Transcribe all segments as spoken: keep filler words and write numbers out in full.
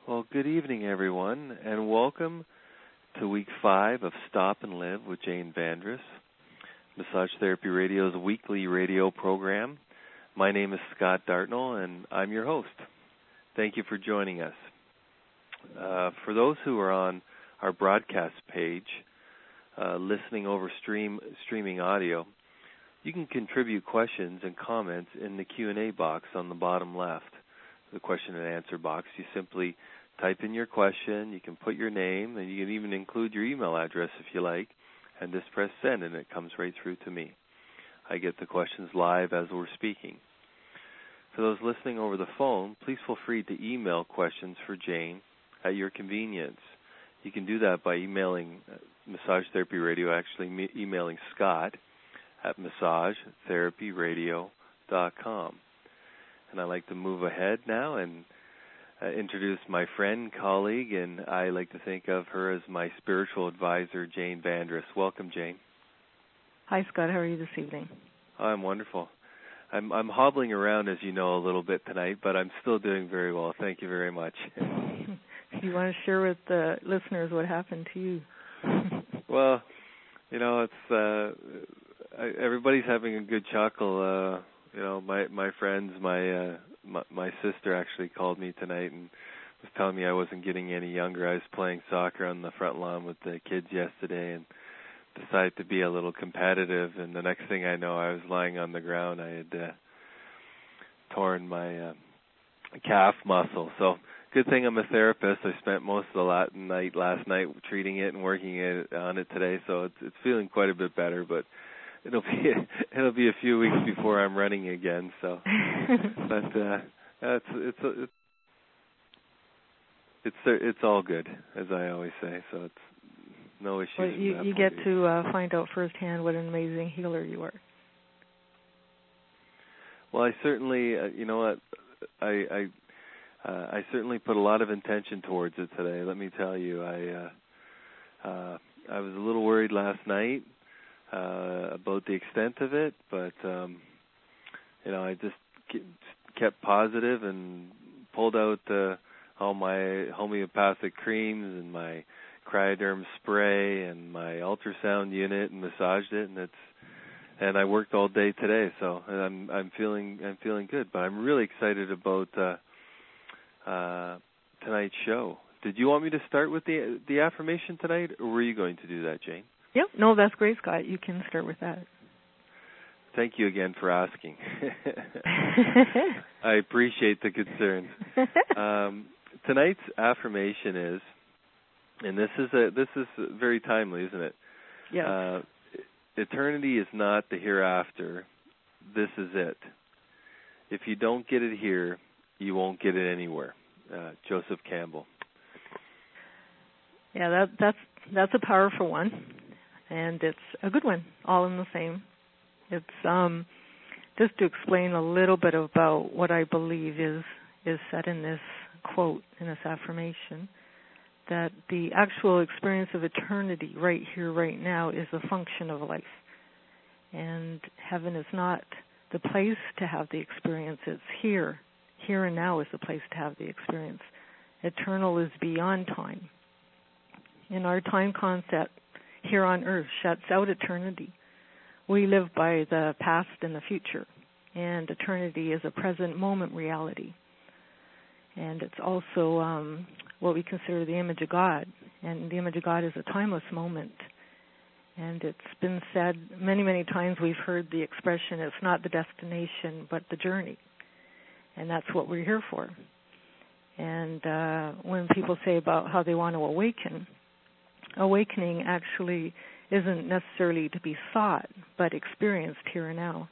Well, good evening, everyone, and welcome to week five of Stop and Live with Jane Vandress, Massage Therapy Radio's weekly radio program. My name is Scott Dartnell, and I'm your host. Thank you for joining us. Uh, for those who are on our broadcast page, uh, listening over stream streaming audio, you can contribute questions and comments in the Q and A box on the bottom left, the question and answer box. You simply type in your question, you can put your name, and you can even include your email address if you like, and just press send, and it comes right through to me. I get the questions live as we're speaking. For those listening over the phone, please feel free to email questions for Jane at your convenience. You can do that by emailing Massage Therapy Radio, actually me- emailing Scott at massage therapy radio dot com. And I'd like to move ahead now and uh, introduce my friend, colleague, and I like to think of her as my spiritual advisor, Jane Vandress. Welcome, Jane. Hi, Scott. How are you this evening? I'm wonderful. I'm, I'm hobbling around, as you know, a little bit tonight, but I'm still doing very well. Thank you very much. You want to share with the listeners what happened to you? Well, you know, it's uh, I, everybody's having a good chuckle. Uh, you know, my my friends, my, uh, my my sister actually called me tonight and was telling me I wasn't getting any younger. I was playing soccer on the front lawn with the kids yesterday and decided to be a little competitive. And the next thing I know, I was lying on the ground. I had uh, torn my uh, calf muscle. So good thing I'm a therapist. I spent most of the la- night last night treating it and working it, on it today, so it's it's feeling quite a bit better. But it'll be it'll be a few weeks before I'm running again. So, but uh, it's it's it's it's it's all good, as I always say. So it's no issues. Well, you you get to uh, find out firsthand what an amazing healer you are. Well, I certainly, uh, you know what, I. I Uh, I certainly put a lot of intention towards it today. Let me tell you, I uh, uh, I was a little worried last night uh, about the extent of it, but um, you know, I just kept positive and pulled out uh, all my homeopathic creams and my cryoderm spray and my ultrasound unit and massaged it, and it's and I worked all day today, so I'm I'm feeling I'm feeling good. But I'm really excited about. Uh, Uh, tonight's show. Did you want me to start with the the affirmation tonight, or were you going to do that, Jane? Yep. No, that's great, Scott. You can start with that. Thank you again for asking. I appreciate the concern. Um, tonight's affirmation is, and this is a this is very timely, isn't it? Yeah. Uh, eternity is not the hereafter. This is it. If you don't get it here, you won't get it anywhere. Uh, Joseph Campbell. Yeah, that, that's that's a powerful one, and it's a good one, all in the same. It's um, just to explain a little bit about what I believe is is said in this quote, in this affirmation, that the actual experience of eternity right here, right now, is a function of life. And heaven is not the place to have the experience, it's here. Here and now is the place to have the experience. Eternal is beyond time. And our time concept here on earth shuts out eternity. We live by the past and the future, and eternity is a present moment reality. And it's also um, what we consider the image of God. And the image of God is a timeless moment. And it's been said many, many times, we've heard the expression, it's not the destination, but the journey. And that's what we're here for. And uh, when people say about how they want to awaken, awakening actually isn't necessarily to be sought, but experienced here and now.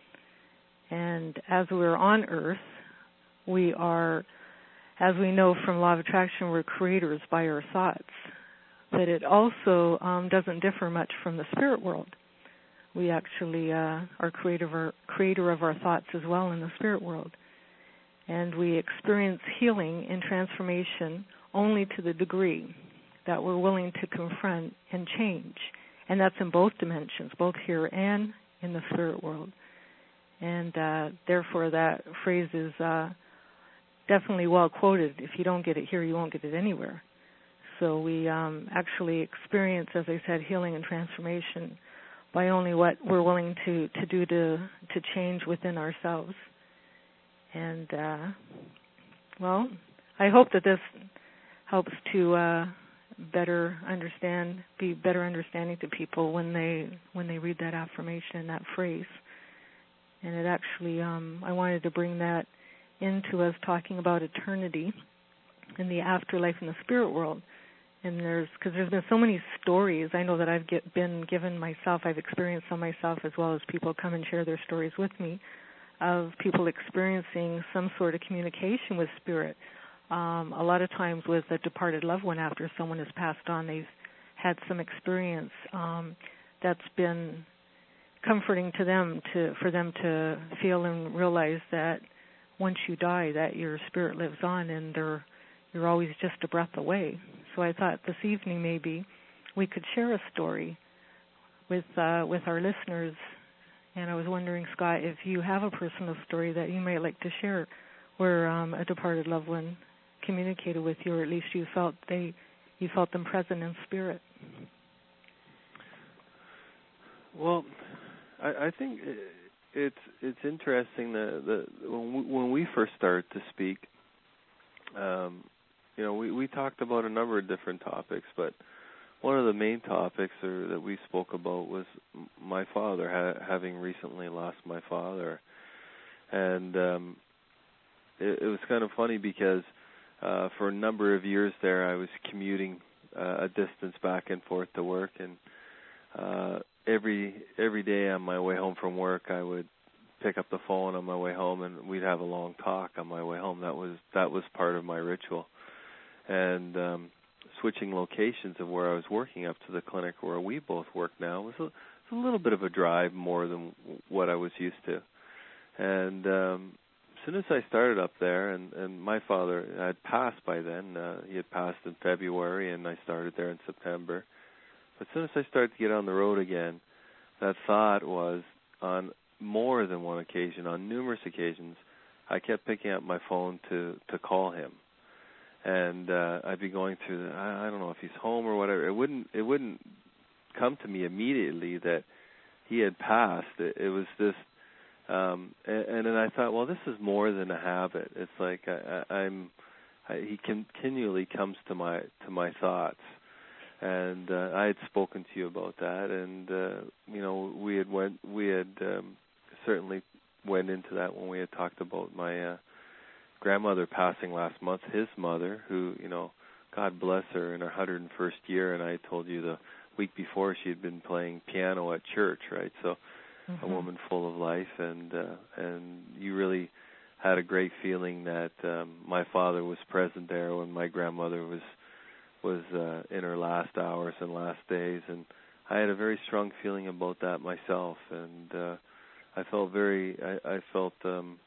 And as we're on Earth, we are, as we know from law of attraction, we're creators by our thoughts. But it also um, doesn't differ much from the spirit world. We actually uh, are creator of, our, creator of our thoughts as well in the spirit world. And we experience healing and transformation only to the degree that we're willing to confront and change. And that's in both dimensions, both here and in the spirit world. And uh, therefore that phrase is uh, definitely well quoted. If you don't get it here, you won't get it anywhere. So we um, actually experience, as I said, healing and transformation by only what we're willing to, to do to to change within ourselves. And, uh, well, I hope that this helps to uh, better understand, be better understanding to people when they when they read that affirmation and that phrase. And it actually, um, I wanted to bring that into us talking about eternity and the afterlife in the spirit world. And there's, because there's been so many stories I know that I've get, been given myself, I've experienced some myself, as well as people come and share their stories with me, of people experiencing some sort of communication with spirit. Um, a lot of times with a departed loved one, after someone has passed on, they've had some experience um, that's been comforting to them, to for them to feel and realize that once you die, that your spirit lives on, and they're you're always just a breath away. So I thought this evening maybe we could share a story with uh, with our listeners. And I was wondering, Scott, if you have a personal story that you might like to share where um, a departed loved one communicated with you, or at least you felt they you felt them present in spirit. Well, I, I think it's it's interesting that, that when we, when we first started to speak, um, you know, we, we talked about a number of different topics, but one of the main topics or, that we spoke about was my father, ha- having recently lost my father. And um, it, it was kind of funny because uh, for a number of years there I was commuting uh, a distance back and forth to work, and uh, every every day on my way home from work I would pick up the phone on my way home, and we'd have a long talk on my way home. That was that was part of my ritual. And um, switching locations of where I was working up to the clinic where we both work now was a, was a little bit of a drive, more than what I was used to. And um, as soon as I started up there, and, and my father had passed by then, uh, he had passed in February, and I started there in September. But as soon as I started to get on the road again, that thought was, on more than one occasion, on numerous occasions, I kept picking up my phone to, to call him. And uh, I'd be going through the, I, I don't know if he's home or whatever. It wouldn't it wouldn't come to me immediately that he had passed. It, it was this, um, and, and then I thought, well, this is more than a habit. It's like I, I, I'm, I, he continually comes to my to my thoughts. And uh, I had spoken to you about that, and uh, you know, we had went, we had um, certainly went into that when we had talked about my. Uh, grandmother passing last month, his mother, who, you know, God bless her, in her one hundred first year, and I told you the week before she had been playing piano at church, right? So mm-hmm. a woman full of life, and uh, and you really had a great feeling that um, my father was present there when my grandmother was was uh, in her last hours and last days, and I had a very strong feeling about that myself, and uh, I felt very, I, I felt um,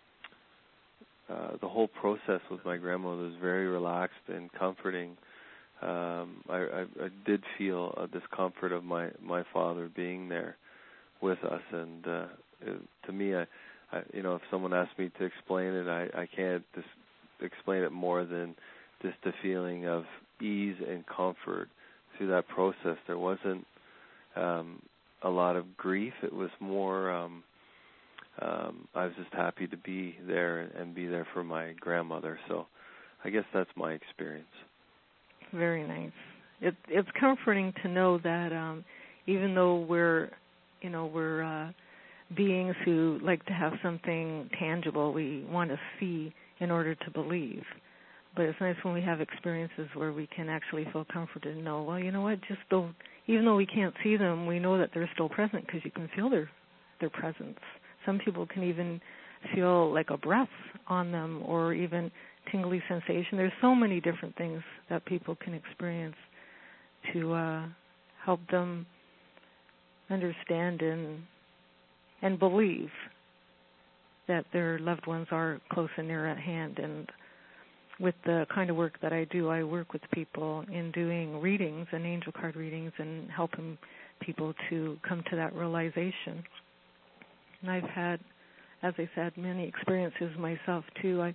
Uh, the whole process with my grandmother was very relaxed and comforting. Um, I, I, I did feel a discomfort of my, my father being there with us, and uh, it, to me, I, I, you know, if someone asked me to explain it, I, I can't just explain it more than just a feeling of ease and comfort through that process. There wasn't um, a lot of grief. It was more. Um, Um, I was just happy to be there and be there for my grandmother. So I guess that's my experience. Very nice. It, it's comforting to know that um, even though we're, you know, we're uh, beings who like to have something tangible we want to see in order to believe. But it's nice when we have experiences where we can actually feel comforted and know, well, you know what, just though, even though we can't see them, we know that they're still present because you can feel their their presence. Some people can even feel like a breath on them, or even tingly sensation. There's so many different things that people can experience to uh, help them understand and and believe that their loved ones are close and near at hand. And with the kind of work that I do, I work with people in doing readings and angel card readings and helping people to come to that realization. And I've had, as I said, many experiences myself, too. I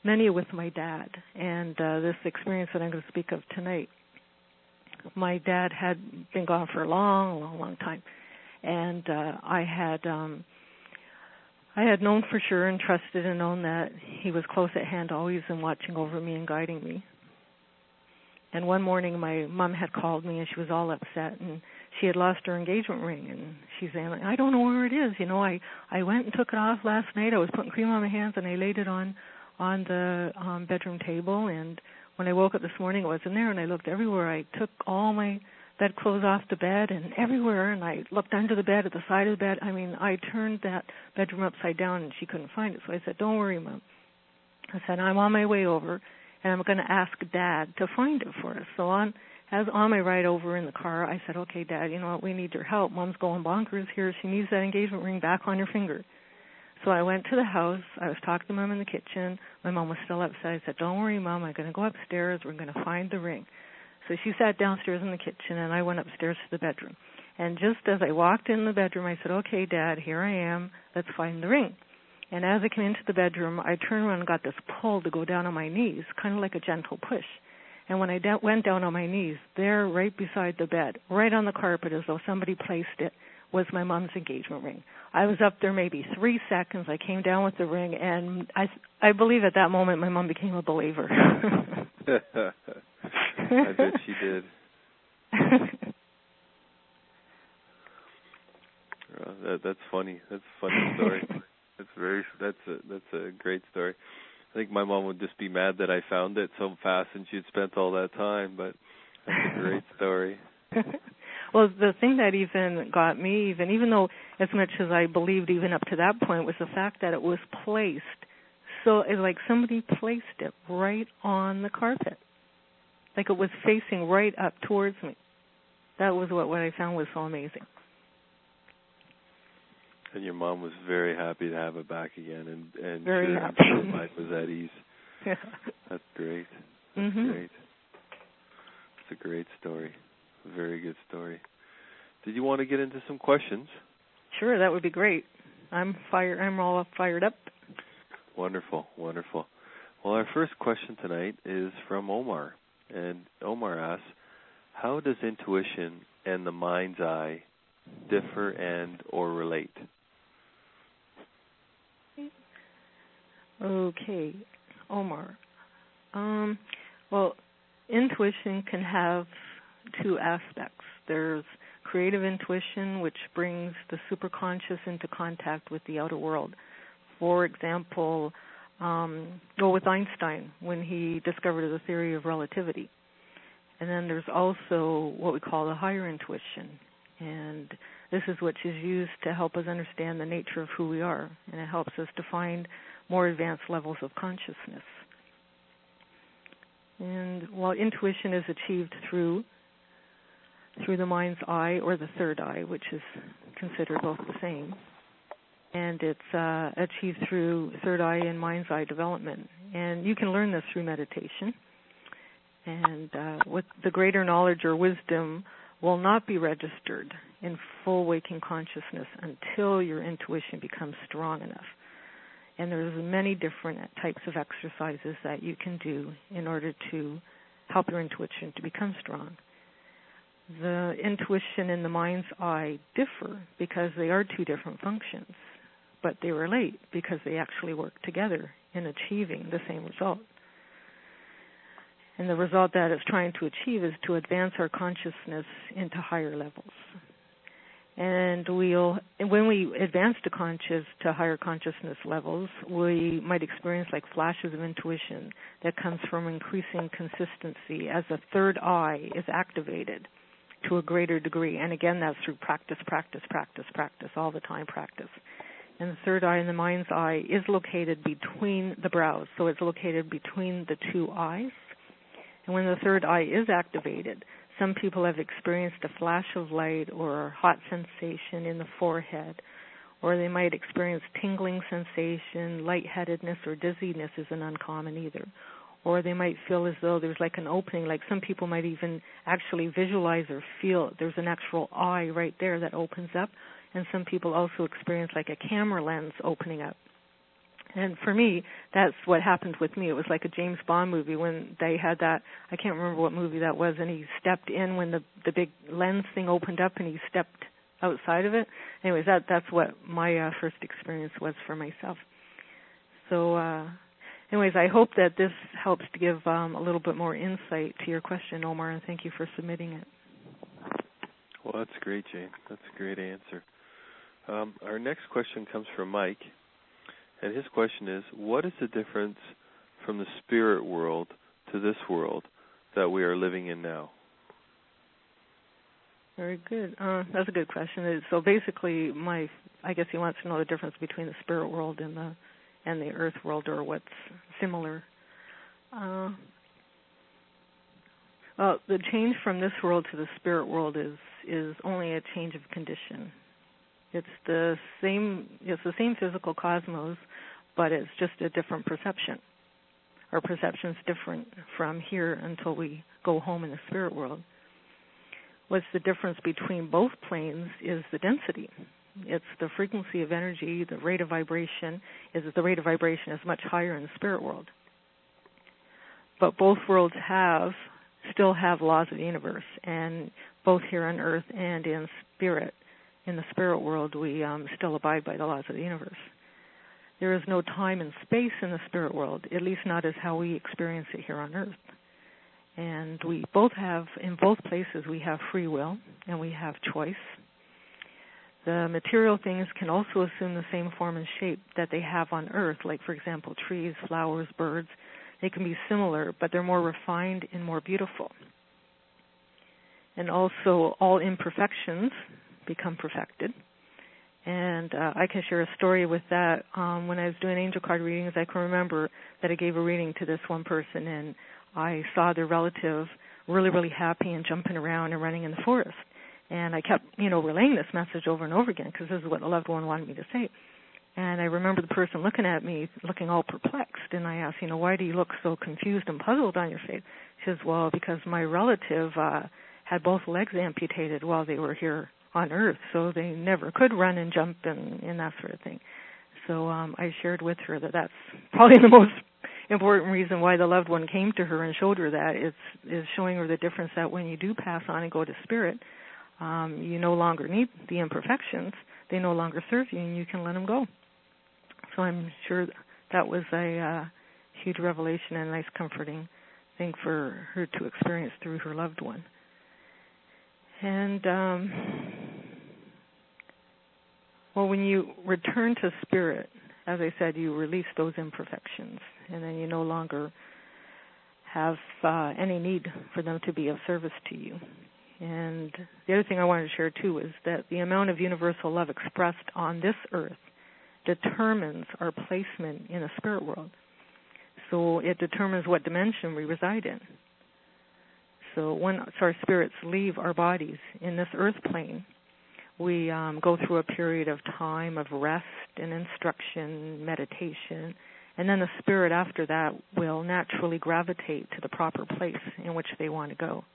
many with my dad. And uh, this experience that I'm going to speak of tonight, my dad had been gone for a long, long, long time. And uh, I had um, I had known for sure and trusted and known that he was close at hand always and watching over me and guiding me. And one morning my mom had called me and she was all upset and she had lost her engagement ring. And she's saying, I don't know where it is. You know, I, I went and took it off last night. I was putting cream on my hands and I laid it on, on the um, bedroom table. And when I woke up this morning, it wasn't there. And I looked everywhere. I took all my bedclothes off the bed and everywhere. And I looked under the bed, at the side of the bed. I mean, I turned that bedroom upside down and she couldn't find it. So I said, don't worry, Mom. I said, I'm on my way over. And I'm going to ask Dad to find it for us. So on, as on my ride over in the car, I said, okay, Dad, you know what, we need your help. Mom's going bonkers here. She needs that engagement ring back on her finger. So I went to the house. I was talking to Mom in the kitchen. My mom was still upset. I said, don't worry, Mom, I'm going to go upstairs. We're going to find the ring. So she sat downstairs in the kitchen, and I went upstairs to the bedroom. And just as I walked in the bedroom, I said, okay, Dad, here I am. Let's find the ring. And as I came into the bedroom, I turned around and got this pull to go down on my knees, kind of like a gentle push. And when I de- went down on my knees, there right beside the bed, right on the carpet as though somebody placed it, was my mom's engagement ring. I was up there maybe three seconds. I came down with the ring, and I, I believe at that moment my mom became a believer. I bet she did. uh, that, that's funny. That's a funny story. That's very. That's a that's a great story. I think my mom would just be mad that I found it so fast and she'd spent all that time. But that's a great story. Well, the thing that even got me, even even though as much as I believed even up to that point, was the fact that it was placed. So it, like somebody placed it right on the carpet, like it was facing right up towards me. That was what what I found was so amazing. And your mom was very happy to have it back again, and and very sure, happy. her mind was at ease. Yeah. That's great. That's mm-hmm. great. It's a great story. A very good story. Did you want to get into some questions? Sure, that would be great. I'm fire. I'm all fired up. Wonderful, wonderful. Well, our first question tonight is from Omar, and Omar asks, "How does intuition and the mind's eye differ and or relate?" Okay, Omar. Um, well, intuition can have two aspects. There's creative intuition, which brings the superconscious into contact with the outer world. For example, um, well, with Einstein, when he discovered the theory of relativity. And then there's also what we call the higher intuition. And this is what is used to help us understand the nature of who we are. And it helps us to find more advanced levels of consciousness. And while intuition is achieved through through the mind's eye or the third eye, which is considered both the same, and it's uh, achieved through third eye and mind's eye development. And you can learn this through meditation. And uh, with the greater knowledge or wisdom will not be registered in full waking consciousness until your intuition becomes strong enough. And there's many different types of exercises that you can do in order to help your intuition to become strong. The intuition and the mind's eye differ because they are two different functions, but they relate because they actually work together in achieving the same result. And the result that it's trying to achieve is to advance our consciousness into higher levels. And we'll, when we advance to conscious, to higher consciousness levels, we might experience like flashes of intuition that comes from increasing consistency as the third eye is activated to a greater degree. And again, that's through practice, practice, practice, practice, all the time practice. And the third eye in the mind's eye is located between the brows. So it's located between the two eyes. And when the third eye is activated, some people have experienced a flash of light or a hot sensation in the forehead, or they might experience tingling sensation, lightheadedness, or dizziness isn't uncommon either. Or they might feel as though there's like an opening, like some people might even actually visualize or feel there's an actual eye right there that opens up, and some people also experience like a camera lens opening up. And for me, that's what happened with me. It was like a James Bond movie when they had that, I can't remember what movie that was, and he stepped in when the the big lens thing opened up and he stepped outside of it. Anyways, that that's what my uh, first experience was for myself. So, uh, anyways, I hope that this helps to give um, a little bit more insight to your question, Omar, and thank you for submitting it. Well, that's great, Jane. That's a great answer. Um, our next question comes from Mike. And his question is, what is the difference from the spirit world to this world that we are living in now? Very good. Uh, that's a good question. So basically, my I guess he wants to know the difference between the spirit world and the and the earth world, or what's similar. Uh, well, the change from this world to the spirit world is is only a change of condition. It's the same. It's the same physical cosmos, but it's just a different perception. Our perception's different from here until we go home in the spirit world. What's the difference between both planes is the density. It's the frequency of energy, the rate of vibration. Is the rate of vibration is much higher in the spirit world. But both worlds have still have laws of the universe, and both here on Earth and in spirit. In the spirit world, we um, still abide by the laws of the universe. There is no time and space in the spirit world, at least not as how we experience it here on Earth. And we both have, in both places, we have free will and we have choice. The material things can also assume the same form and shape that they have on Earth, like, for example, trees, flowers, birds. They can be similar, but they're more refined and more beautiful. And also, all imperfections become perfected. And uh, I can share a story with that. Um, when I was doing angel card readings, I can remember that I gave a reading to this one person, and I saw their relative really, really happy and jumping around and running in the forest. And I kept, you know, relaying this message over and over again because this is what the loved one wanted me to say. And I remember the person looking at me, looking all perplexed, and I asked, you know, why do you look so confused and puzzled on your face? She says, well, because my relative uh, had both legs amputated while they were here on Earth, so they never could run and jump and, and that sort of thing. So um, I shared with her that that's probably the most important reason why the loved one came to her and showed her that. It's is showing her the difference that when you do pass on and go to spirit, um, you no longer need the imperfections. They no longer serve you, and you can let them go. So I'm sure that was a uh, huge revelation and a nice comforting thing for her to experience through her loved one. And, um, well, when you return to spirit, as I said, you release those imperfections, and then you no longer have uh, any need for them to be of service to you. And the other thing I wanted to share, too, is that the amount of universal love expressed on this earth determines our placement in the spirit world. So it determines what dimension we reside in. So once our spirits leave our bodies in this earth plane, we um, go through a period of time of rest and instruction, meditation, and then the spirit after that will naturally gravitate to the proper place in which they want to go.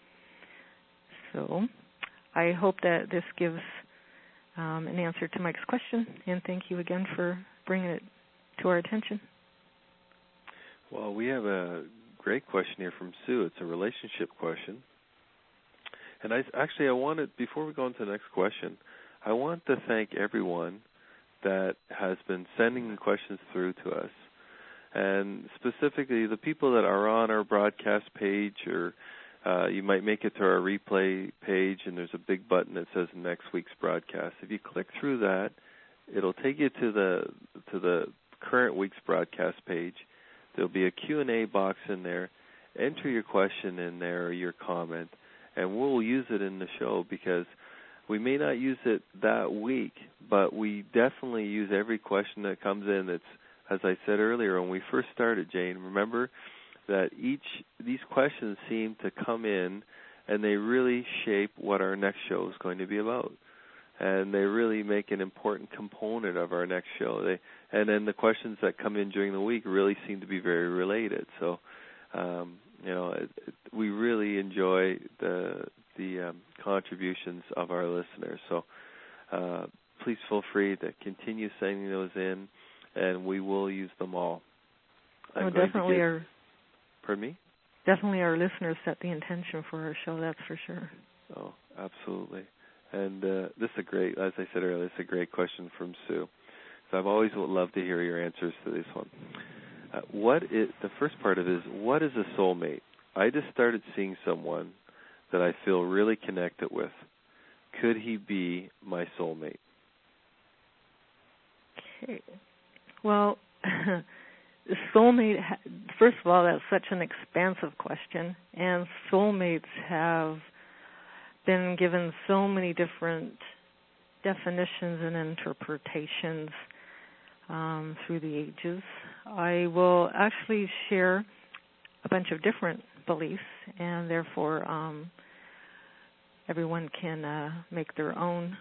So I hope that this gives um, an answer to Mike's question, and thank you again for bringing it to our attention. Well, we have a great question here from Sue. It's a relationship question. And I actually, I wanted, before we go on to the next question, I want to thank everyone that has been sending questions through to us. And specifically, the people that are on our broadcast page, or uh, you might make it to our replay page, and there's a big button that says next week's broadcast. If you click through that, it'll take you to the to the current week's broadcast page. There'll be a Q and A box in there. Enter your question in there or your comment, and we'll use it in the show because we may not use it that week, but we definitely use every question that comes in. It's, as I said earlier when we first started, Jane, remember that each these questions seem to come in and they really shape what our next show is going to be about. And they really make an important component of our next show. They, and then the questions that come in during the week really seem to be very related. So, um, you know, it, it, we really enjoy the the um, contributions of our listeners. So, uh, please feel free to continue sending those in. and we will use them all. Oh, definitely get, our. Pardon me? Definitely our listeners set the intention for our show, that's for sure. Oh, absolutely. And uh, this is a great, as I said earlier, this is a great question from Sue. So I've always loved to hear your answers to this one. Uh, what is, the first part of it is, what is a soulmate? I just started seeing someone that I feel really connected with. Could he be my soulmate? Okay. Well, soulmate, first of all, that's such an expansive question, and soulmates have been given so many different definitions and interpretations um, through the ages. I will actually share a bunch of different beliefs, and therefore um, everyone can uh, make their own,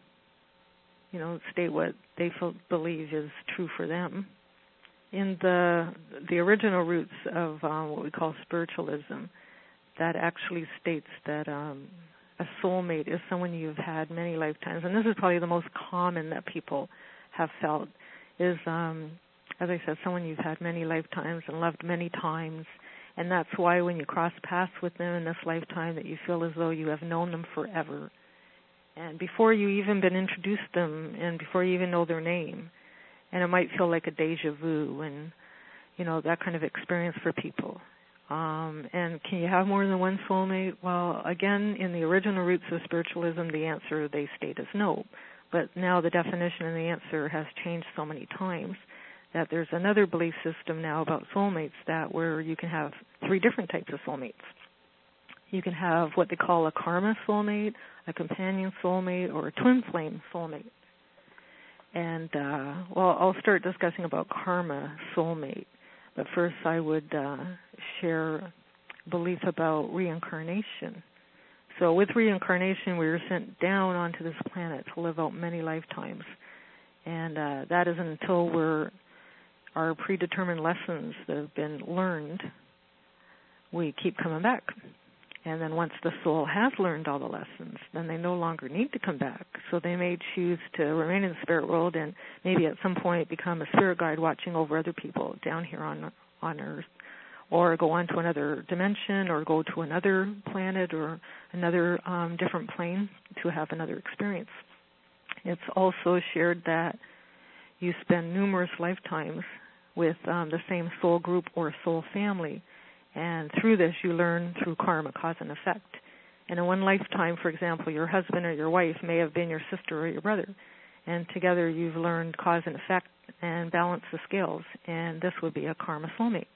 you know, state what they feel, believe is true for them. In the the original roots of um, what we call spiritualism, that actually states that um, a soulmate is someone you've had many lifetimes, and this is probably the most common that people have felt, is, um, as I said, someone you've had many lifetimes and loved many times, and that's why when you cross paths with them in this lifetime that you feel as though you have known them forever. And before you even been introduced to them and before you even know their name, and it might feel like a deja vu and, you know, that kind of experience for people. Um, and can you have more than one soulmate? Well, again, in the original roots of spiritualism, the answer they state is no. But now the definition and the answer has changed so many times that there's another belief system now about soulmates that where you can have three different types of soulmates. You can have what they call a karma soulmate, a companion soulmate, or a twin flame soulmate. And, uh, well, I'll start discussing about karma soulmate. But first I would uh, share belief about reincarnation. So with reincarnation, we were sent down onto this planet to live out many lifetimes. And uh, that is until we're, our predetermined lessons that have been learned, we keep coming back. And then once the soul has learned all the lessons, then they no longer need to come back. So they may choose to remain in the spirit world and maybe at some point become a spirit guide watching over other people down here on on Earth, or go on to another dimension, or go to another planet or another um, different plane to have another experience. It's also shared that you spend numerous lifetimes with um, the same soul group or soul family. And through this, you learn through karma, cause and effect. And in one lifetime, for example, your husband or your wife may have been your sister or your brother. And together you've learned cause and effect and balance the scales. And this would be a karma soulmate.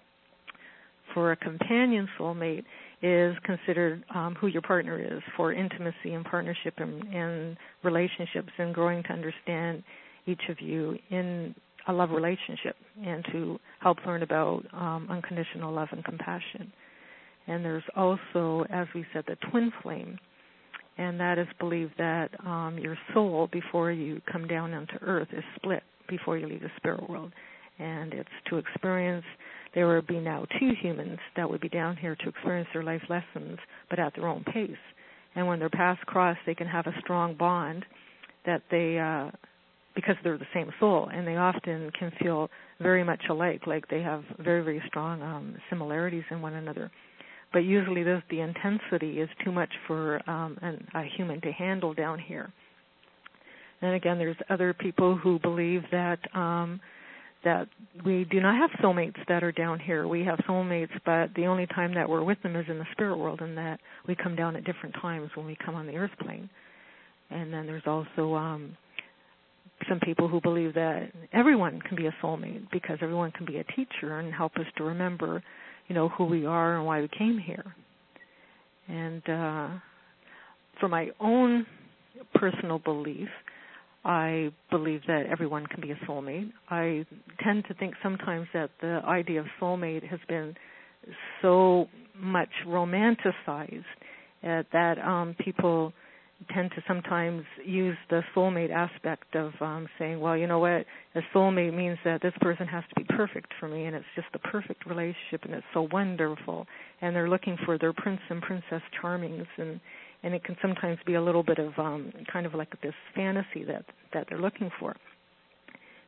For a companion soulmate is considered um, who your partner is for intimacy and partnership and, and relationships and growing to understand each of you in a love relationship and to help learn about um, unconditional love and compassion. And there's also, as we said, the twin flame, and that is believed that um, your soul, before you come down onto earth, is split before you leave the spirit world. And it's to experience, there would be now two humans that would be down here to experience their life lessons, but at their own pace. And when their paths cross, they can have a strong bond that they... Uh, because they're the same soul, and they often can feel very much alike, like they have very, very strong um, similarities in one another. But usually this, the intensity is too much for um, an, a human to handle down here. And again, there's other people who believe that um, that we do not have soulmates that are down here. We have soulmates, but the only time that we're with them is in the spirit world, and that we come down at different times when we come on the earth plane. And then there's also... Um, some people who believe that everyone can be a soulmate because everyone can be a teacher and help us to remember, you know, who we are and why we came here. And uh, for my own personal belief, I believe that everyone can be a soulmate. I tend to think sometimes that the idea of soulmate has been so much romanticized uh, that um, people tend to sometimes use the soulmate aspect of um, saying, well, you know what, a soulmate means that this person has to be perfect for me, and it's just the perfect relationship, and it's so wonderful. And they're looking for their prince and princess charmings, and, and it can sometimes be a little bit of um, kind of like this fantasy that, that they're looking for.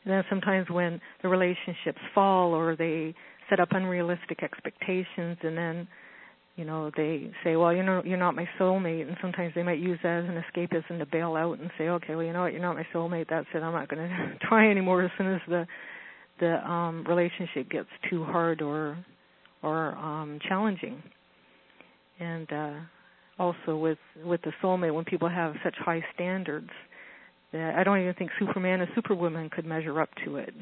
And then sometimes when the relationships fall or they set up unrealistic expectations, and then, you know, they say, well, you know, you're not my soulmate, and sometimes they might use that as an escapism to bail out and say, okay, well, you know what, you're not my soulmate, that's it, I'm not going to try anymore as soon as the the um, relationship gets too hard or or um, challenging. And uh, also with, with the soulmate, when people have such high standards, that I don't even think Superman or Superwoman could measure up to it.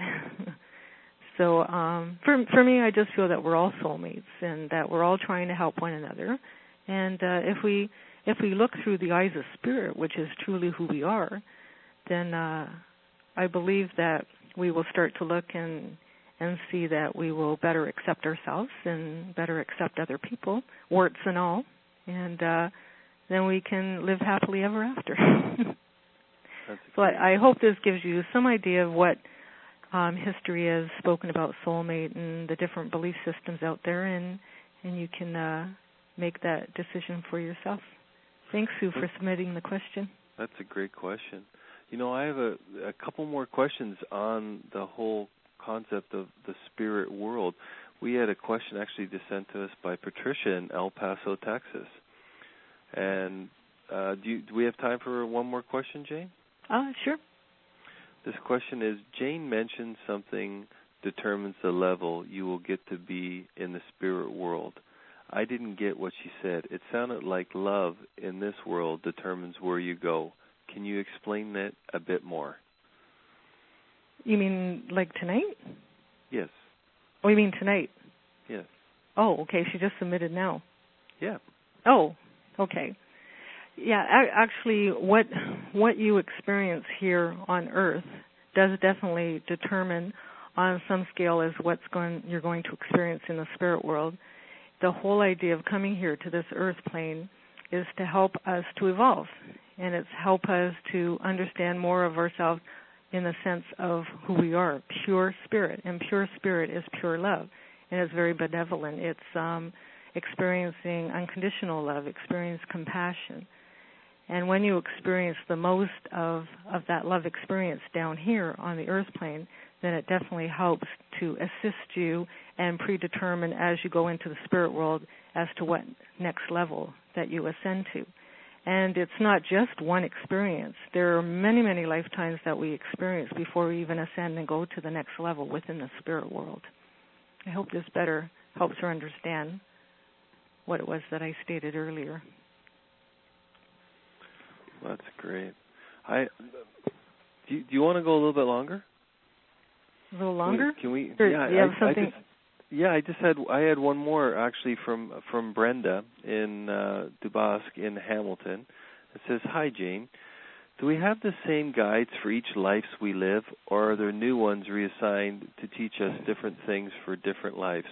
So um, for for me, I just feel that we're all soulmates and that we're all trying to help one another. And uh, if we if we look through the eyes of spirit, which is truly who we are, then uh, I believe that we will start to look and and see that we will better accept ourselves and better accept other people, warts and all, and uh, then we can live happily ever after. So I, I hope this gives you some idea of what um, history has spoken about soulmate and the different belief systems out there, and, and you can uh, make that decision for yourself. Thanks, Sue, for submitting the question. That's a great question. You know, I have a, a couple more questions on the whole concept of the spirit world. We had a question actually just sent to us by Patricia in El Paso, Texas. And uh, do, you, do we have time for one more question, Jane? Uh, sure. This question is, Jane mentioned something determines the level you will get to be in the spirit world. I didn't get what she said. It sounded like love in this world determines where you go. Can you explain that a bit more? You mean like tonight? Yes. Oh, you mean tonight? Yes. Oh, okay. She just submitted now. Yeah. Oh, okay. Yeah, actually, what what you experience here on Earth does definitely determine, on some scale, as what's going you're going to experience in the spirit world. The whole idea of coming here to this Earth plane is to help us to evolve, and it's help us to understand more of ourselves in the sense of who we are, pure spirit, and pure spirit is pure love, and it's very benevolent. It's um, experiencing unconditional love, experience compassion. And when you experience the most of, of that love experience down here on the earth plane, then it definitely helps to assist you and predetermine as you go into the spirit world as to what next level that you ascend to. And it's not just one experience. There are many, many lifetimes that we experience before we even ascend and go to the next level within the spirit world. I hope this better helps her understand what it was that I stated earlier. That's great. I do. You, do you want to go a little bit longer? A little longer? Can we? Can or we yeah. Do you have I, something? I just, yeah, I just had. I had one more actually from from Brenda in uh, Dubosc in Hamilton. It says, "Hi, Jane. Do we have the same guides for each lives we live, or are there new ones reassigned to teach us different things for different lives?"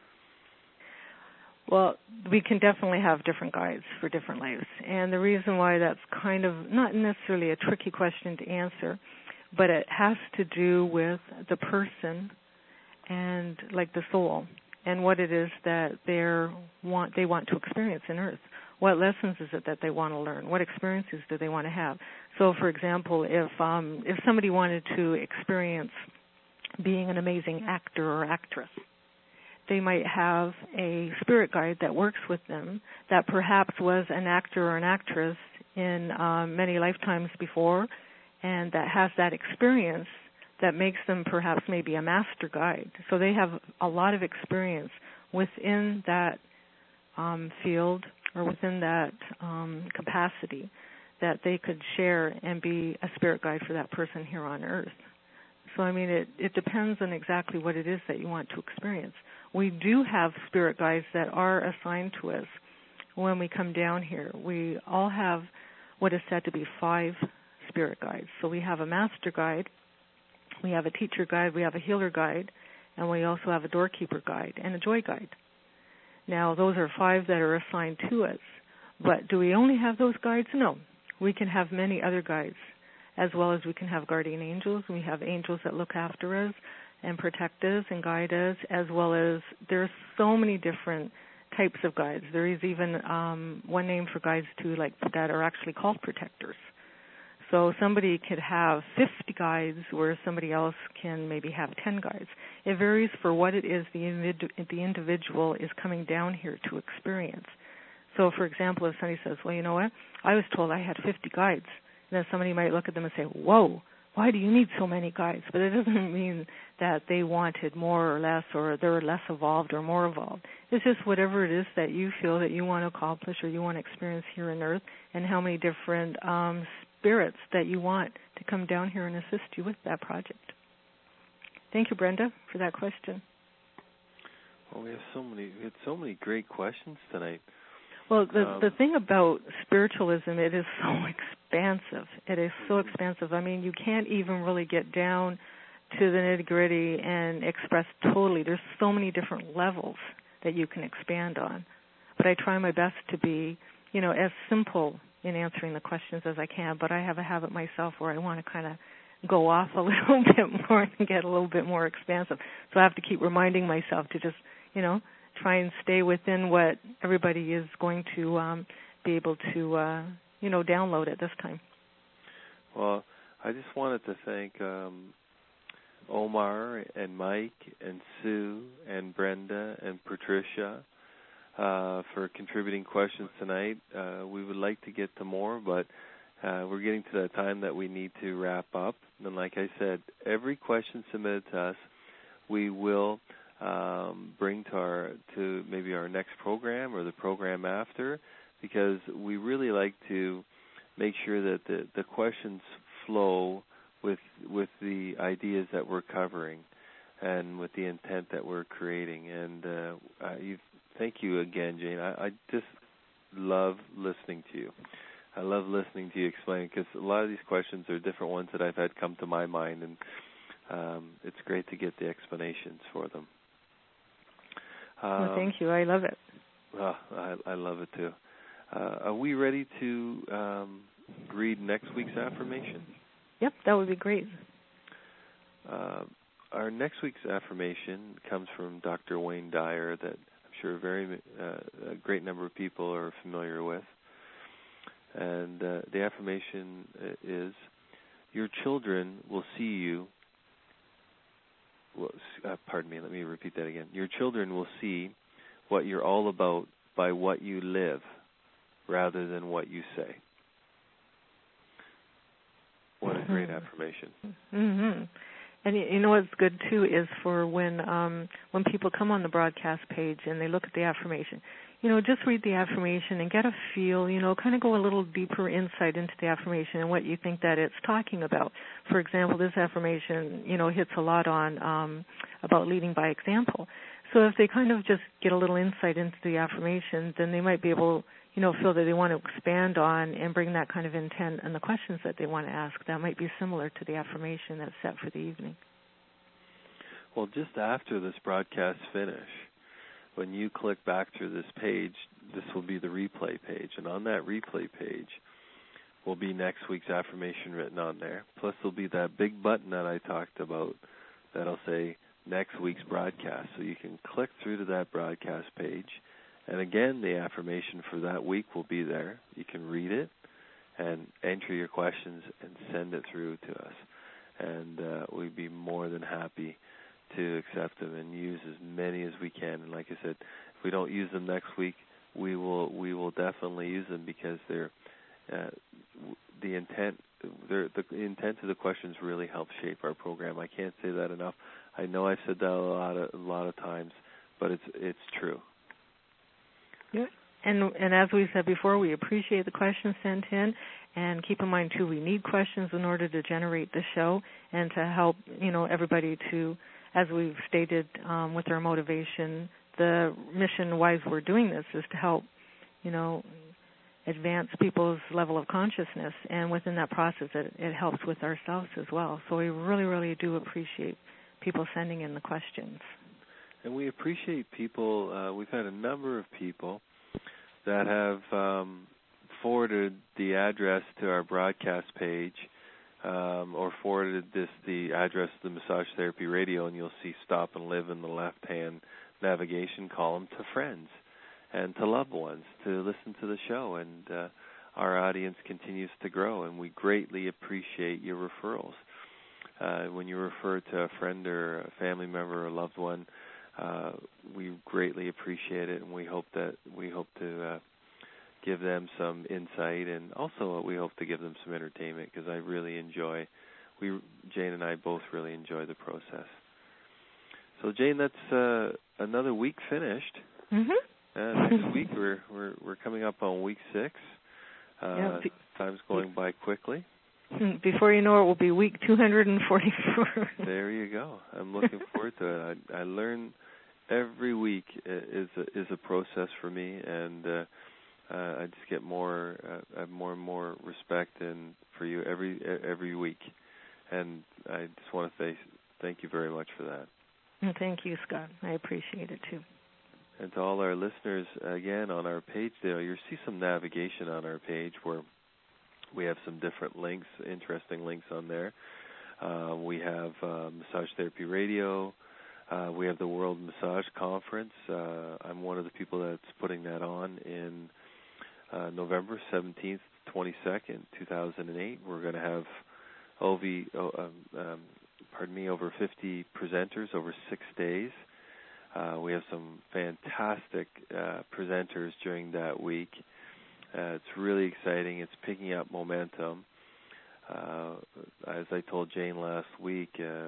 Well, we can definitely have different guides for different lives. And the reason why that's kind of not necessarily a tricky question to answer, but it has to do with the person and like the soul and what it is that they're want they want to experience in Earth. What lessons is it that they want to learn? What experiences do they want to have? So, for example, if um, if somebody wanted to experience being an amazing actor or actress, they might have a spirit guide that works with them that perhaps was an actor or an actress in um, many lifetimes before, and that has that experience that makes them perhaps maybe a master guide. So they have a lot of experience within that um, field or within that um, capacity that they could share and be a spirit guide for that person here on Earth. So, I mean, it, it depends on exactly what it is that you want to experience. We do have spirit guides that are assigned to us when we come down here. We all have what is said to be five spirit guides. So we have a master guide, we have a teacher guide, we have a healer guide, and we also have a doorkeeper guide and a joy guide. Now, those are five that are assigned to us. But do we only have those guides? No. We can have many other guides, as well as we can have guardian angels. We have angels that look after us and protect us and guide us, as well as there's so many different types of guides. There is even um, one name for guides, too, like that are actually called protectors. So somebody could have fifty guides where somebody else can maybe have ten guides. It varies for what it is the, individu- the individual is coming down here to experience. So, for example, if somebody says, well, you know what, I was told I had fifty guides, and then somebody might look at them and say, whoa, why do you need so many guides? But it doesn't mean that they wanted more or less, or they're less evolved or more evolved. It's just whatever it is that you feel that you want to accomplish or you want to experience here on Earth, and how many different um, spirits that you want to come down here and assist you with that project. Thank you, Brenda, for that question. Well, we have so many, we had so many great questions tonight. Well, the um, the thing about spiritualism, it is so expansive. It is so expansive. I mean, you can't even really get down to the nitty-gritty and express totally. There's so many different levels that you can expand on. But I try my best to be, you know, as simple in answering the questions as I can. But I have a habit myself where I want to kind of go off a little bit more and get a little bit more expansive. So I have to keep reminding myself to just, you know, try and stay within what everybody is going to um, be able to, uh, you know, download at this time. Well, I just wanted to thank um, Omar and Mike and Sue and Brenda and Patricia uh, for contributing questions tonight. Uh, we would like to get to more, but uh, we're getting to that time that we need to wrap up. And like I said, every question submitted to us, we will Um, bring to our to maybe our next program or the program after, because we really like to make sure that the, the questions flow with with the ideas that we're covering and with the intent that we're creating. And uh, uh, you, thank you again, Jane. I, I just love listening to you. I love listening to you explain, because a lot of these questions are different ones that I've had come to my mind, and um, it's great to get the explanations for them. Um, well, thank you. I love it. Well, I, I love it too. Uh, are we ready to um, read next week's affirmation? Yep, that would be great. Uh, our next week's affirmation comes from Doctor Wayne Dyer, that I'm sure very uh, a great number of people are familiar with. And uh, the affirmation is, your children will see you. Well, uh, pardon me, let me repeat that again. Your children will see what you're all about by what you live rather than what you say. What a great affirmation. Mm-hmm. And you know what's good, too, is for when um, when people come on the broadcast page and they look at the affirmation, you know, just read the affirmation and get a feel, you know, kind of go a little deeper insight into the affirmation and what you think that it's talking about. For example, this affirmation, you know, hits a lot on um, about leading by example. So if they kind of just get a little insight into the affirmation, then they might be able, you know, feel that they want to expand on and bring that kind of intent and the questions that they want to ask. That might be similar to the affirmation that's set for the evening. Well, just after this broadcast finish, when you click back through this page, this will be the replay page. And on that replay page will be next week's affirmation written on there. Plus there'll be that big button that I talked about that'll say next week's broadcast. So you can click through to that broadcast page. And again, the affirmation for that week will be there. You can read it and enter your questions and send it through to us. And uh, we'd be more than happy to accept them and use as many as we can. And like I said, if we don't use them next week, we will we will definitely use them, because they're uh, the intent they're, the intent of the questions really help shape our program. I can't say that enough. I know I've said that a lot of, a lot of times, but it's it's true. Yeah. And and as we said before, we appreciate the questions sent in, and keep in mind too, we need questions in order to generate the show and to help, you know, everybody to, as we've stated um, with our motivation, the mission why we're doing this is to help, you know, advance people's level of consciousness, and within that process, it, it helps with ourselves as well. So we really, really do appreciate people sending in the questions. And we appreciate people. Uh, we've had a number of people that have um, forwarded the address to our broadcast page, um, or forwarded this the address to the Massage Therapy Radio, and you'll see Stop and Live in the left-hand navigation column, to friends and to loved ones to listen to the show. And uh, our audience continues to grow, and we greatly appreciate your referrals. Uh, when you refer to a friend or a family member or a loved one, uh, we greatly appreciate it, and we hope that we hope to uh, give them some insight, and also we hope to give them some entertainment, because I really enjoy. We Jane and I both really enjoy the process. So Jane, that's uh, another week finished. Mhm. Uh, next week we're we're we're coming up on week six. Uh, yeah, be, time's going by quickly. Before you know it, will be week two hundred forty-four. There you go. I'm looking forward to it. I, I learn every week is a, is a process for me, and uh, uh, I just get more uh, I have more and more respect and for you every every week, and I just want to say thank you very much for that. Thank you, Scott. I appreciate it too. And to all our listeners, again, on our page there, you'll see some navigation on our page where we have some different links, interesting links on there. Uh, we have uh, Massage Therapy Radio. Uh, we have the World Massage Conference. Uh, I'm one of the people that's putting that on in uh, November seventeenth, twenty-second, two thousand eight. We're going to have O V, oh, um, um, pardon me, over fifty presenters over six days. Uh, we have some fantastic uh, presenters during that week. Uh, it's really exciting. It's picking up momentum. Uh, as I told Jane last week,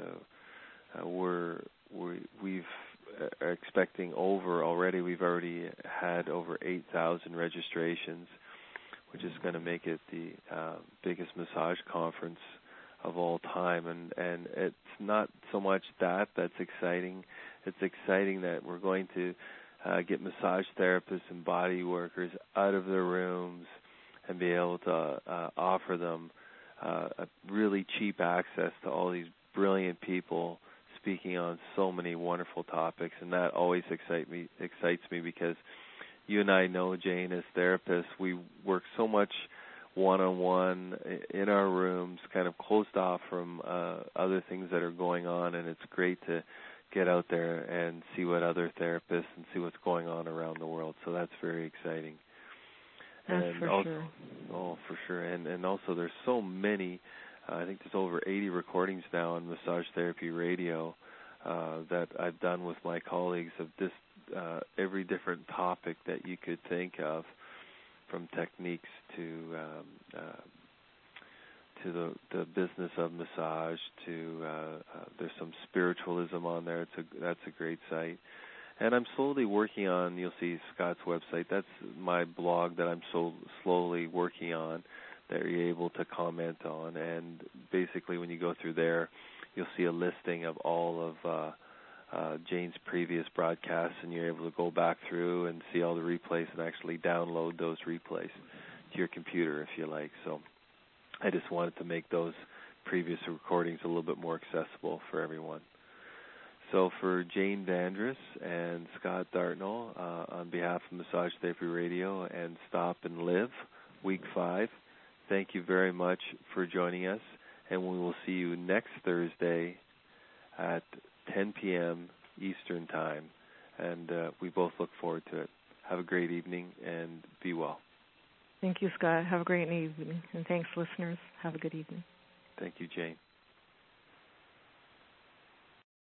uh, uh, we're, we're we've are expecting over already. We've already had over eight thousand registrations, which is going to make it the uh, biggest massage conference of all time. And and it's not so much that that's exciting. It's exciting that we're going to uh, get massage therapists and body workers out of their rooms and be able to uh, offer them uh, a really cheap access to all these brilliant people speaking on so many wonderful topics. And that always excite me, excites me because you and I know, Jane, as therapists, we work so much one-on-one in our rooms, kind of closed off from uh, other things that are going on, and it's great to get out there and see what other therapists and see what's going on around the world. So that's very exciting. That's and for also, sure. Oh, for sure. And and also there's so many, uh, I think there's over eighty recordings now on Massage Therapy Radio uh, that I've done with my colleagues of this uh, every different topic that you could think of, from techniques to um, uh, to the the business of massage, to uh, uh, there's some spiritualism on there. It's a that's a great site, and I'm slowly working on. You'll see Scott's website. That's my blog that I'm so slowly working on, that you're able to comment on. And basically, when you go through there, you'll see a listing of all of uh, uh, Jane's previous broadcasts, and you're able to go back through and see all the replays and actually download those replays to your computer if you like. So I just wanted to make those previous recordings a little bit more accessible for everyone. So for Jane Vandress and Scott Dartnell, uh, on behalf of Massage Therapy Radio and Stop and Live, Week five, thank you very much for joining us, and we will see you next Thursday at ten p.m. Eastern Time, and uh, we both look forward to it. Have a great evening, and be well. Thank you, Scott. Have a great evening. And thanks, listeners. Have a good evening. Thank you, Jane.